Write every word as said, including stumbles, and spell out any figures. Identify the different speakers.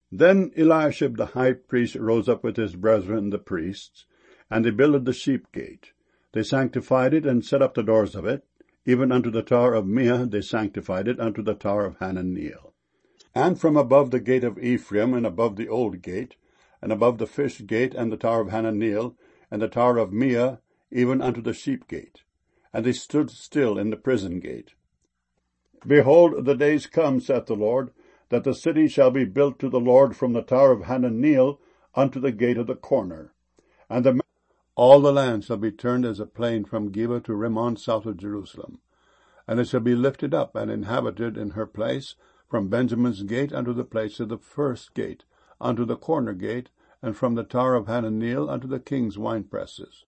Speaker 1: Then Eliashib the high priest rose up with his brethren the priests, and they builded the sheep gate. They sanctified it, and set up the doors of it. Even unto the tower of Meah they sanctified it, unto the tower of Hananeel. And from above the gate of Ephraim, and above the old gate, and above the fish gate, and the tower of Hananeel, and the tower of Meah, even unto the sheep gate. And they stood still in the prison gate. Behold, the days come, saith the Lord, that the city shall be built to the Lord from the tower of Hananeel unto the gate of the corner. And the all the land shall be turned as a plain from Geba to Rimmon south of Jerusalem. And it shall be lifted up and inhabited in her place, from Benjamin's gate unto the place of the first gate, unto the corner gate, and from the tower of Hananeel unto the king's winepresses.